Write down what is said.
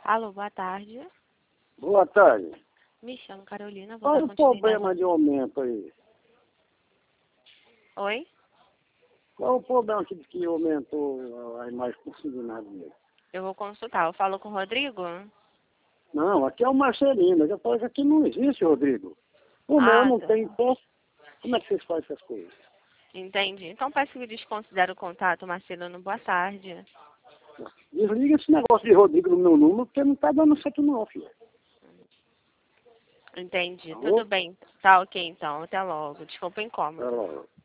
Alô, boa tarde. Boa tarde. Me chamo Carolina, vou Qual dar o continuidade. problema de aumento aí? Oi? Qual o problema que aumentou a imagem consignada dele? Eu vou consultar. Eu falo com o Rodrigo? Não, aqui é o Marcelino, mas eu falo que aqui não existe, Rodrigo. O meu não tá. tem imposto. Como é que vocês fazem essas coisas? Entendi. Então peço que desconsidere o contato, Marcelino. Boa tarde. Desliga esse negócio de Rodrigo no meu número, porque não tá dando certo não, filho. Entendi. Alô? Tudo bem. Tá ok, então. Até logo. Desculpa o incômodo. Tá lá.